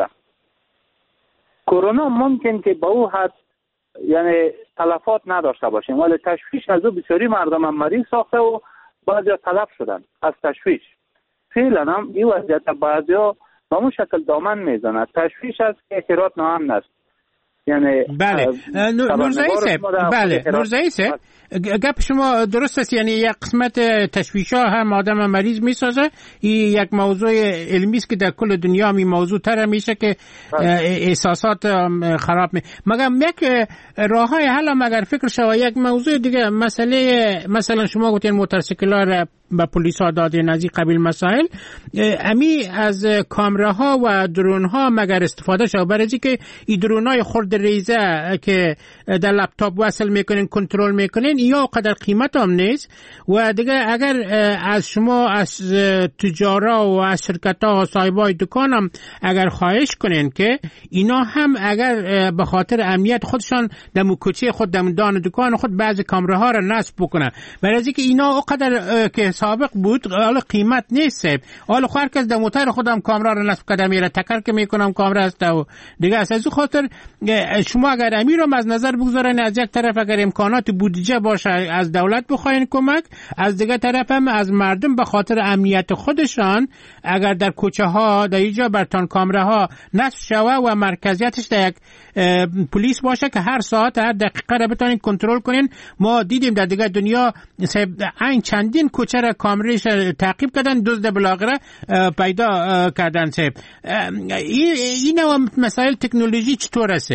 کرونا ممکن که به او حد یعنی تلفات نداشته باشیم، ولی تشویش از او بسیاری مردم هم مریض ساخته و بعضی ها تلف شدن از تشویش. فعلا هم این وضعیت بعضی ها به اون شکل دامن میزنه. تشویش از که احتیاط نام است. یعنی بله نورزایی صاحب، بله نورزایی صاحب گپ شما درست است. یعنی یک قسمت تشویش‌ها هم آدم مریض میسازه. این یک موضوع علمی است که در کل دنیا می موضوع تر میشه که احساسات خراب می. مگر یک راههای حل مگر فکر شما یک موضوع دیگه، مسئله مثلا شما گفتین موتورسیکل‌ها را به پلیس ها دادین از این قبیل مسائل، امی از کامراها و درون ها مگر استفاده شد؟ برای اینکه این درون های خرد ریزه که در لپتاپ وصل میکنین کنترل میکنین یا قدر قیمت هم نیست و دیگه اگر از شما از تجارا و از شرکت ها و صاحبای دکان هم اگر خواهش کنین که اینا هم اگر به خاطر امنیت خودشان در کوچه خود در دان دکان خود بعضی کامراها را نصب بکنن، برای اینکه اینا اونقدر که سابق بود حالا قیمت نیست. حالا هر کس در موتور خودم کامرا را نصب کرده میره تکر که میکنم کامرا است و دیگه از این خاطر شما اگر امیرم از نظر بگذارین از یک طرف اگر امکانات بودجه باشه از دولت بخواین کمک، از دیگه طرف هم از مردم به خاطر امنیت خودشان اگر در کوچه ها در اینجا برتان کامراها نصب شوه و مرکزیتش در یک پلیس باشه که هر ساعت هر دقیقه را بتونین کنترل کنین. ما دیدیم در دیگه دنیا این چندین کوچه را کامریش تعقیب کردن، دزد بلاغره پیدا کردن. سه این نوع مسائل تکنولوژی چطور است؟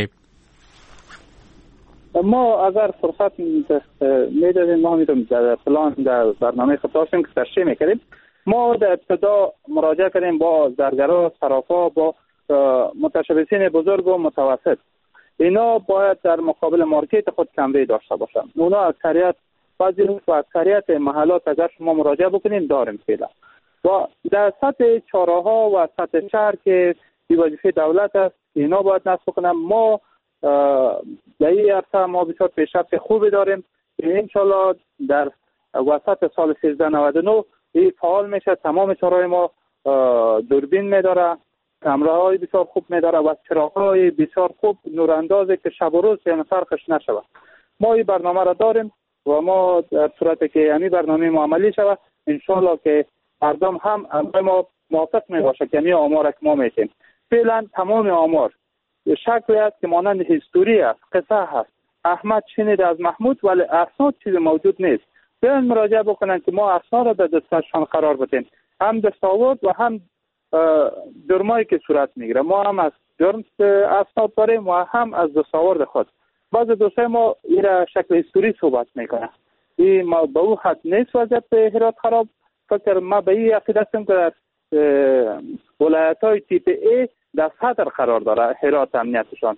ما اگر فرصت میدادیم ما میتونیم در پلان در برنامه خود داشتیم که تشریح میکردیم. ما در ابتدا مراجعه کردیم با زرگرا، صرافا، با متشبثین بزرگ و متوسط. اینا باید در مقابل مارکت خود کمری داشته باشن. اونا اکثریت بعضی و اکثریت محلات اگر شما مراجعه بکنین داریم فعلا. و در سطح چهارراه و سطح شهر که این وظیفه دولت است اینا باید نصب کنن. ما در این عرصه ما بسیار پیشرفت خوبی داریم. انشالله در وسط سال سیزده نود و نه این فعال میشه. تمام چهارراه ما دوربین میداره، کامراهای بسیار خوب میداره و چراغ‌های بسیار خوب نوراندازه که شب و روز یعنی فرقش نشود. ما این برنامه را داریم و ما در صورتی که همین برنامه معاملی شود انشالله که مردم هم ما موافق می باشه که همین آمار که ما میتیم. فعلا تمام آمار شکلی است که مانند هیستوری است، قصه هست. احمد شنید از محمود ولی اسناد چیزی موجود نیست. بیان مراجعه بکنن که ما اسناد را در دستشان قرار بدیم، هم دستاورد و هم جرمایی که صورت میگیره. ما هم از جرم اسناد داریم و هم از دستاورد خود. بعض دوستای ما این را شکل هیستوری صحبت میکنه. این ما به او حد نیست وضعیت هرات خراب. فکر ما به این عقیده هستیم که در ولایت های تیپ ای در صدر قرار داره هرات امنیتشان.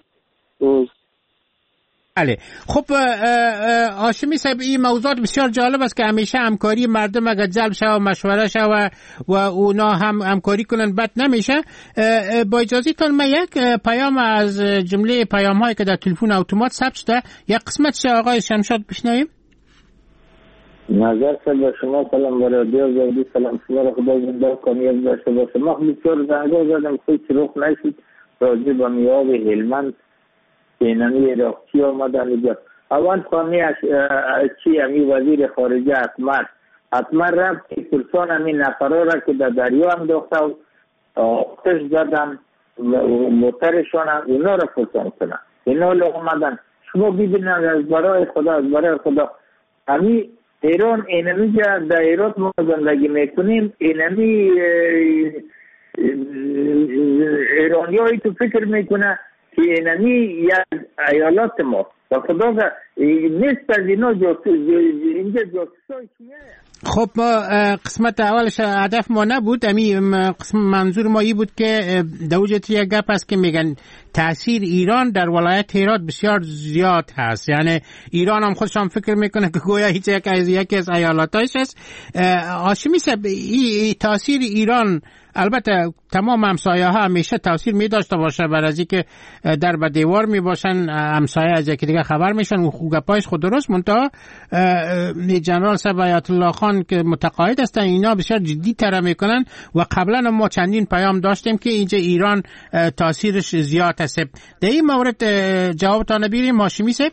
بله خب هاشمی صاحب این موضوع بسیار جالب است که همیشه همکاری مردم اگر جلب شود و مشوره شود و اونا هم همکاری کنن بد نمیشه. با اجازهتون من یک پیام از جمله پیام هایی که در تلفن اتومات ثبت شده یک قسمت آقای شمشاد بشنویم. نظر به شما سلام و رادیو زودی سلام شما را خدا زنده کامیاب داشته باشه. ما بسیار زنگاه زدم خود رخ نشد راجع به میاب هلمند اینمی عراقی آمدن اینجا. اول خواهمی چی همی وزیر خارجه اکمر اکمر رفت که پرسان همی نفرها را که در دریا هم داخته و آتش زدن موترشان هم اونا را پرسان کنن. اینا لغ آمدن شما ببینن از برای خدا از برای خدا همی ایران اینمی جا در ایران ما زندگی میکنیم اینمی ایرانی هایی تو فکر میکنه که اینمی یک ایالات ما و خدا نیست از اینا اینجا جاسوسای چیه. خب ما قسمت اولش هدف ما نبود، امی قسم منظور ما ای بود که دوجت یک گپ است که میگن تاثیر ایران در ولایت هرات بسیار زیاد هست. یعنی ایران هم خودش هم فکر میکنه که گویا هیچ یک از یکی از ایالاتش است. هاشمی صاحب این تاثیر ایران البته تمام همسایه ها همیشه تاثیر می داشته باشه بر از اینکه در به دیوار می باشن، همسایه از یکی دیگه خبر میشن و گپایش خود درست. منتها جنرال صاحب آیت الله خان که متقاعد هستن اینا بسیار جدی تر میکنن و قبلا ما چندین پیام داشتیم که اینجا ایران تاثیرش زیاد است. در این مورد جوابتان بگیریم هاشمی صاحب.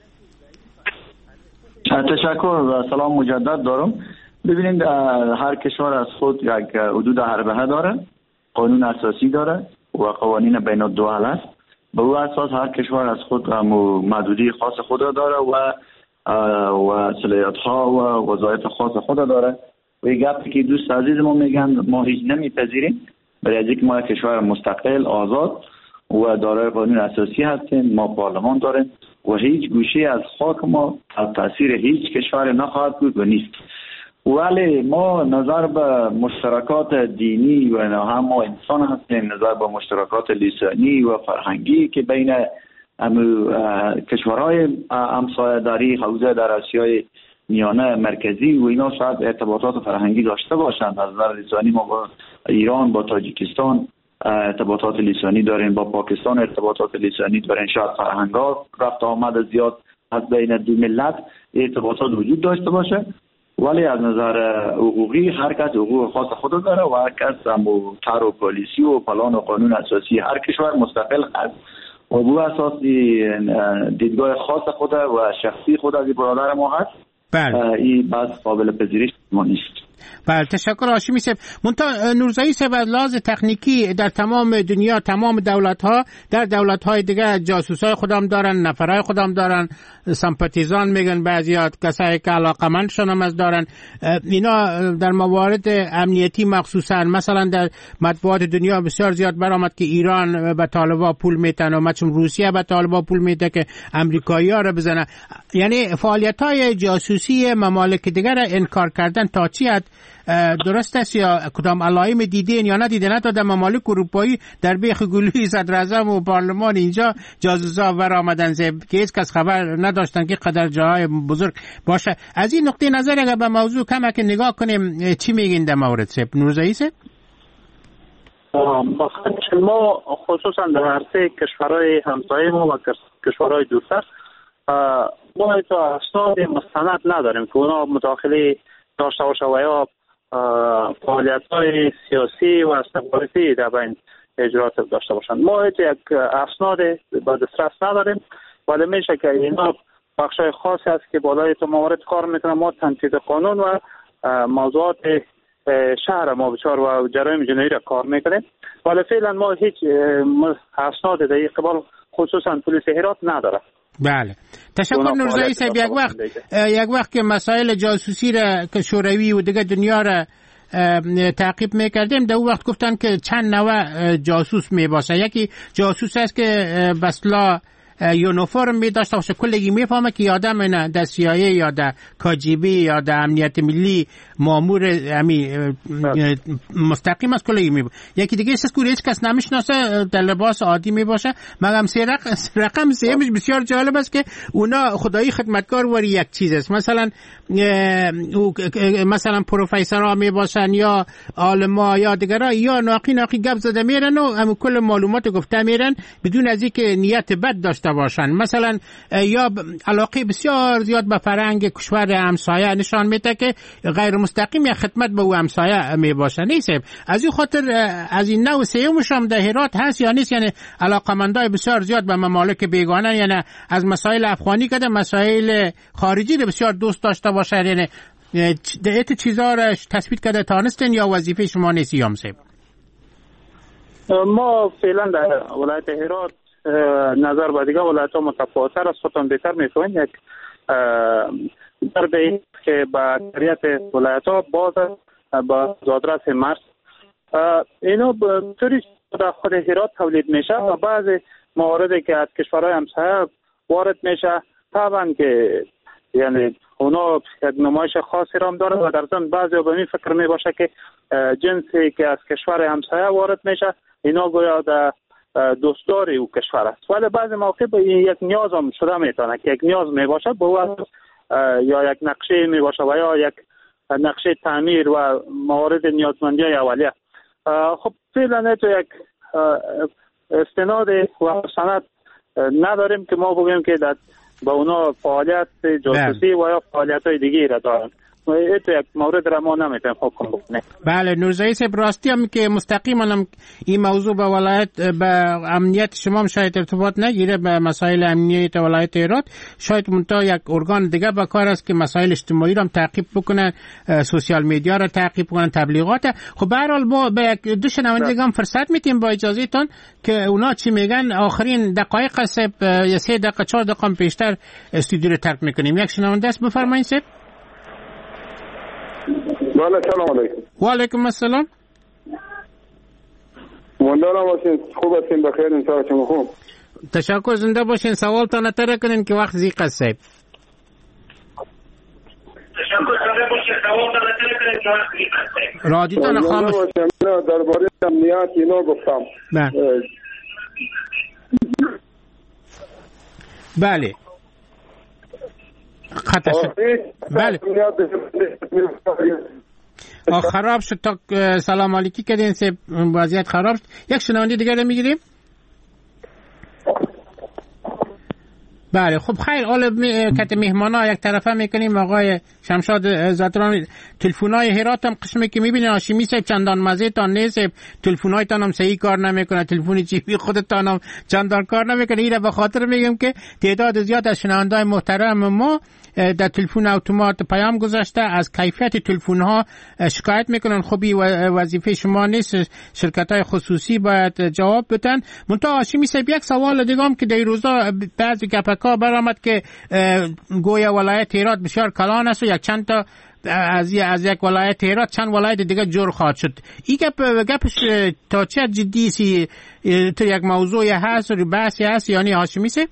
تشکر و سلام مجدد دارم. ببینید هر کشور از خود یک حدود حربه داره، قانون اساسی داره و قوانین بین الدول است. به او اساس هر کشور از خود محدودی خاص خود داره و و صلاحیت ها و وظایف خاص خود داره. و یک گپی که دوست عزیز ما میگن ما هیچ نمیپذیریم، برای اینکه ما یک کشور مستقل آزاد و دارای قانون اساسی هستیم، ما پارلمان داریم و هیچ گوشه از خاک ما تاثیر هیچ کشور نخواهد بود و نیست. ولی ما نظر به مشترکات دینی و هم ما انسان هستیم، نظر به مشترکات لسانی و فرهنگی که بین کشورهای همسایه‌داری حوزه در آسیای میانه مرکزی و اینا شاید ارتباطات فرهنگی داشته باشند. از نظر لسانی ما با ایران، با تاجیکستان ارتباطات لسانی داریم، با پاکستان ارتباطات لسانی داریم. شاید فرهنگ‌ها رفت آمد زیاد از بین دو ملت ارتباطات وجود داشته باشه، ولی از نظر حقوقی هر کس حقوق خاص خود داره و هر کس هم طرح و پالیسی و پلان و قانون اساسی هر کشور مستقل است و بو اساس دیدگاه خاص خود و شخصی خود از برادر ما هست. بله. این بس قابل پذیرش ما نیست. بله تشکر هاشمی صاحب. منتها نورزایی صاحب از لحاظ تکنیکی در تمام دنیا تمام دولت ها در دولت های دیگه جاسوسای خودم دارن، نفرای خودم دارن، سمپاتیزان میگن بعضیات، کسایی که علاقمندشون هم از دارن. اینا در موارد امنیتی مخصوصا مثلا در مطبوعات دنیا بسیار زیاد برآمد که ایران به طالبان پول میتن و مثلا روسیه به طالبان پول میده که امریکایی‌ها رو بزنه. یعنی فعالیت های جاسوسی ممالک دیگر را انکار کردن تا چی حد درست است یا کدام علائم دیدین یا ندیدین؟ حتی در ممالک اروپایی در بیخ گلوی صدر اعظم و پارلمان اینجا جاسوسا ور آمدن که هیچ کس خبر نداشتن که قدر جاهای بزرگ باشه. از این نقطه نظر اگر به موضوع کمک نگاه کنیم چی میگین در مورد صاحب نورزایی صاحب؟ ما خصوصا در عرصه کشورهای همسایه ما و کشورهای دورتر ما تا اسناد مستند نداریم که اونا مداخله داشته باشه و یا فعالیت‌های سیاسی و استخباراتی در بین اجرات داشته باشند. ما هیچ یک اسناد با دسترس نداریم، ولی میشه که اینا بخشای خاصی است که بالای تو موارد کار میکنه. ما تنفیذ قانون و موضوعات شهر ما بچار و جرایم جنایی را کار میکنیم، ولی فعلا ما هیچ اسناد در این قبال خصوصا پلیس هرات نداره. بله تشکر نورزایی صاحب. یک وقت یک وقت که مسائل جاسوسی را که شوروی و دیگه دنیا را تعقیب میکردیم در اون وقت گفتن که چند نوع جاسوس می باشه. یکی جاسوس است که بسلا یونیفرم می داشته باشه، کلگی میفهمه که آدم اینا در سیایه یا در کاجیبی یا در امنیت ملی مامور امی مستقیم از کلگی می باشه. یکی دیگه است که هیچ کس نمیشناسه، در لباس عادی می باشه. مگم سه رقم رقم سهمش بسیار جالب است که اونا خدایی خدمتکار وری یک چیز است. مثلا مثلا پروفسورها می باشن یا عالما یا دیگرا یا ناقی ناقی گپ زده میرن و هم کل معلومات گفته میرن بدون از اینکه نیت بد داشته باشن. مثلا یا علاقه بسیار زیاد به فرهنگ کشور همسایه نشان میده که غیر مستقیم یا خدمت به او همسایه می باشه. نیست از این خاطر از این نوع سیومش هم در هرات هست یا نیست؟ یعنی علاقمندای بسیار زیاد به ممالک بیگانه، یعنی از مسائل افغانی کده مسائل خارجی رو بسیار دوست داشته باشه. یعنی دیت چیزا رو تثبیت کرده تانستن یا وظیفه شما نیست یا مصیب؟ ما فعلا در ولایت هرات نظر به دیگه ولایت ها متفاوت‌تر است، خودتان بهتر می‌فهمید. یک در به که با اکثریت ولایت ها باز با زادرس مرز اینو به طوری در خود هرات تولید میشه و بعض مواردی که از کشورهای همسایه وارد میشه طبعا که یعنی اونا یک نمایش خاصی را هم داره و در ضمن بعضی به این فکر می باشه که جنسی که از کشور همسایه وارد میشه اینا گویا در دوستداری او کشور است، ولی بعضی موقع به یک نیاز هم شده میتونه که یک نیاز می باشه به او یا یک نقشه می باشه و یا یک نقشه تعمیر و موارد نیازمندی اولیه خب فعلا تو یک استناد و سند نداریم که ما بگیم که در با اونا فعالیت جاسوسی و یا فعالیت های دیگه را دارن. تو یک مورد را ما نمیتونیم حکم بکنیم. بله نورزایی صاحب، راستی هم که مستقیما هم این موضوع به ولایت به امنیت شما شاید ارتباط نگیره، به مسائل امنیت ولایت هرات شاید منتها یک ارگان دیگه به کار است که مسائل اجتماعی را هم تعقیب بکنه، سوشال میدیا را تعقیب کنه، تبلیغات. خب به هر حال ما به یک دو شنونده دیگه هم فرصت میتیم با اجازه تان که اونا چی میگن. آخرین دقایق صاحب یا سه دقیقه چهار دقیقه پیشتر استودیو رو ترک میکنیم. یک شنونده است، بفرمایید صاحب. بله سلام علیکم. و علیکم السلام. مندارم باشین، خوب هستین؟ بخیر ان شاء الله. شما خوب؟ تشکر، زنده باشین. سوال تا نتره کنین که وقت زیق است صاحب. تشکر، زنده باشین. سوال تا نتره کنین که وقت زیق است صاحب. رادیو تا خاموش. درباره امنیت اینا گفتم. بله. بله. خطا شد. بله. خراب شد تا سلام علیکی کردین سه وضعیت خراب شد. یک شنونده دیگر میگیریم. بله خب خیر، حالا کت مهمانا یک طرفه میکنیم. آقای شمشاد زدران، تلفن‌های هرات هم قسمی که میبینین هاشمی صاحب چندان مزه تان نیست، تلفن‌هایتان هم صحیح کار نمیکنه، تلفن جیبی خودتان هم چندان کار نمیکنه. اینو به خاطر میگم که تعداد زیاد از شنونده‌های محترم ما در تلفن اتومات پیام گذاشته، از کیفیت تلفن‌ها شکایت میکنن. خب وظیفه شما نیست، شرکت‌های خصوصی باید جواب بدن. منتها هاشمی صاحب یک سوال دیگه هم که در روزا بعضی گپکا برآمد که گویا ولایت هرات بسیار کلان است و یک چند تا از از یک ولایت هرات چند ولایت دیگه جور خواهد شد. این گپ گپش تا چه جدی سی تو یک موضوع هست و بحثی هست یعنی هاشمی صاحب؟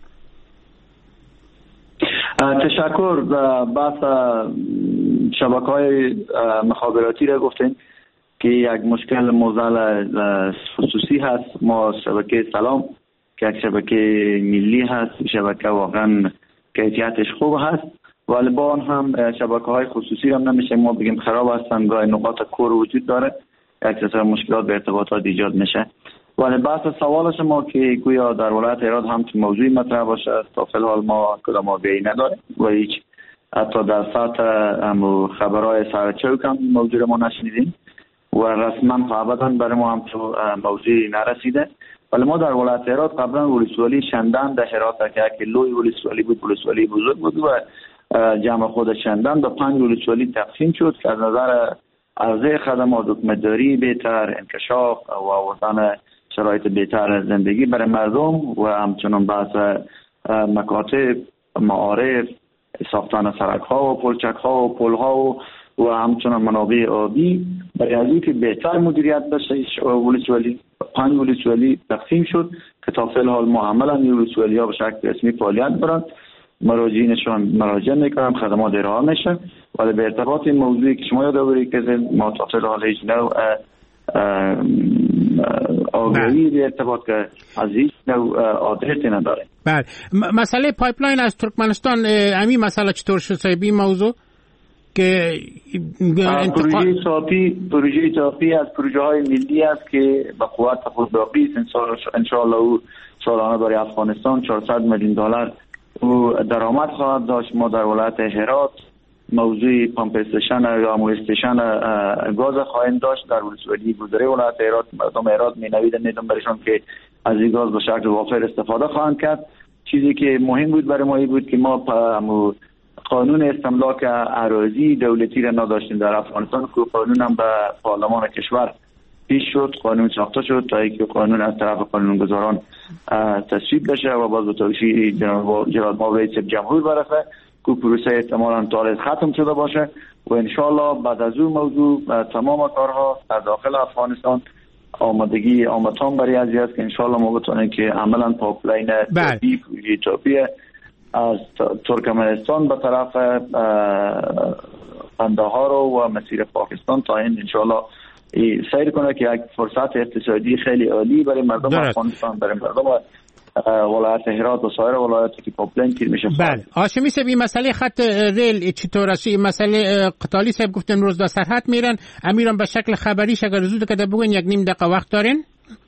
تشکر. بحث شبکه‌های مخابراتی را گفتین که یک مشکل موزل خصوصی هست. ما شبکه سلام که یک شبکه ملی هست، شبکه واقعا کیفیتش خوب هست، ولی با آن هم شبکه‌های خصوصی هم نمیشه ما بگیم خراب هستن، گاهی نقاط کور وجود داره، یک سری مشکلات به ارتباطات ایجاد میشه. ولی بحث سوال شما که گویا در ولایت هرات هم تو موضوعی مطرح باشه، تا فی الحال ما کدام آگهی نداریم و هیچ حتی در سطح هم خبرهای سرچوک هم موضوع ما نشنیدیم و رسما ابدا برای ما هم تو موضوعی نرسیده. ولی ما در ولایت هرات قبلا ولسوالی شندن در هرات که یک لوی ولسوالی بود، ولسوالی بزرگ بود و جمع خود شندن به پنج ولسوالی تقسیم شد که از نظر عرضه خدمات حکومتداری بهتر، انکشاف و آوردن شرایط بهتر زندگی برای مردم و همچنان بحث مکاتب، معارف، ساختن سرک ها و پلچک ها و پل ها و و همچنان منابع آبی برای از اینکه بهتر مدیریت بشه ولسوالی پنج ولسوالی تقسیم شد که تا فی الحال ما عملا این ولسوالی ها به شکل رسمی فعالیت دارن، مراجعینشان مراجعه میکنن، خدمات ارائه میشه. ولی به ارتباط این موضوعی که شما یادآوری کردین ما تا فی الحال هیچ نوع آگاهی به ارتباط که از هیچ نوع آدرسی نداریم. بله، مسئله پایپلاین از ترکمنستان، همین مسئله چطور شد صاحب این موضوع که پروژه تاپی پروژه تاپی از پروژه های ملی است که با قوت خود باقی است. ان شاء الله او سالانه برای افغانستان چهارصد میلیون دلار او درآمد خواهد داشت. ما در ولایت هرات موضوع پامپ استیشن یا مو استیشن گاز خواهیم داشت در ولسوالی بودره ولایت هرات. مردم هرات مینویدن میدون برشان که از این گاز به شکل وافر استفاده خواهند کرد. چیزی که مهم بود برای ما بود که ما قانون استملاک اراضی دولتی را نداشتیم در افغانستان که قانون هم به پارلمان کشور پیش شد، قانون ساخته شد تا اینکه قانون از طرف قانونگذاران تصویب بشه و باز به توشیح جناب رئیس جمهور برسه که پروسه احتمالاً تا ختم شده باشه و انشالله بعد از اون موضوع تمام کارها در داخل افغانستان آمادگی آمدتان برای ازی است که انشالله ما بتونیم که عملا پاپلاین تاپی پروژه تاپی از ترکمنستان به طرف قندهار و مسیر پاکستان تا این انشالله سیر کنه که یک فرصت اقتصادی خیلی عالی برای مردم افغانستان، برای مردم ولایت هرات و سایر ولایاتی که پاپلین تیر میشه. بله هاشمی صاحب این مسئله خط ریل چطور است؟ این مسئله قطالی صاحب گفتن روز در سرحد میرن امیران به شکل خبریش اگر زود کده بگوین یک نیم دقیقه وقت دارین.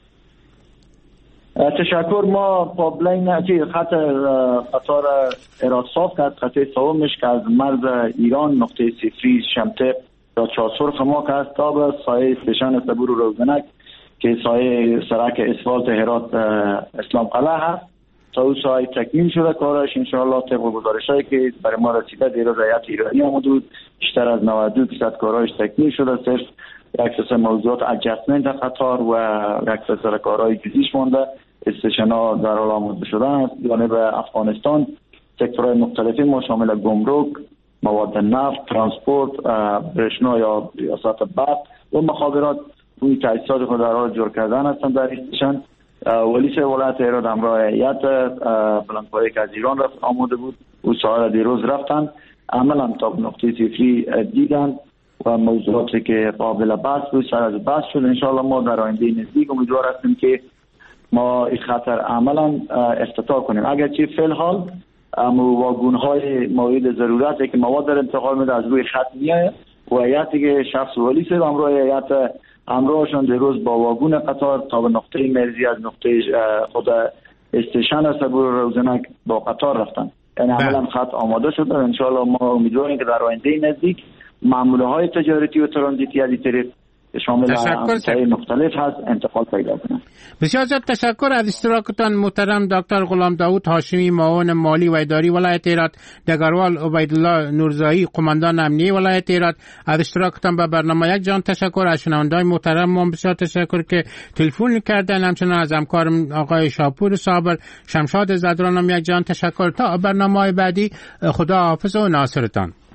تشکر. ما پاپلین که خط قطار هرات صاف کرد، خط سومش که از مرز ایران نقطه صفری شمتق تا چاسرخ ما که است تا به سایه استشان صبور و روزنک که سایه سرک اسفالت هرات اسلام قلعه هست تا او سایه تکمیل شده کارش انشاءالله طبق گزارشایی که برای ما رسیده دیروز هیئت ایرانی آمده بود بیشتر از نود و دو درصد کارش تکمیل شده، صرف یک سری موضوعات ادجستمنت قطار و یک سری کارهای جزئیش مونده. استشن‌ها در حال آماده شدن است. جانب افغانستان سکتورهای مختلفی ما شامل گمرک، مواد نفت، ترانسپورت، برشنا یا ریاست برق و مخابرات اون تأسیسات خود در حال جور کردن هستند در استشن. ولی ولایت هرات همراه هیئت بلندپایه‌ای که از ایران رفت آماده بود او ساعت دیروز رفتن عملا تا نقطه صفری دیدن و موضوعاتی که قابل بحث بود سر از بحث شد. انشاءالله ما در آینده نزدیک امیدوار هستیم که ما این خطر عملا افتتاح کنیم. اگرچه فی الحال واگن‌های مورد ضرورتی که مواد در انتقال میده از روی خط میاد و هیئتی که شخص ولی سه همراه هیئت همراهشان دیروز با واگن قطار تا به نقطه مرزی از نقطه خود استشان صبور و روزنک با قطار رفتن. یعنی عملا خط آماده شده. ان شاء الله ما امیدواریم که در آینده نزدیک معامله‌های تجارتی و ترانزیتی از این طریق شامل مناطق مختلف هست انتقال پیدا کنه. بسیار زیاد تشکر از اشتراکتان محترم دکتر غلام داوود هاشمی، معاون مالی و اداری ولایت هرات، دگروال عبیدالله نورزایی قماندان امنیه ولایت هرات. از اشتراکتان به برنامه یک جان تشکر. از شنوندگان محترم ما بسیار تشکر که تلفن کردن. همچنان از همکارم آقای شاپور صابر، شمشاد زدرانم یک جان تشکر. تا برنامه بعدی خدا حافظ و ناصرتان.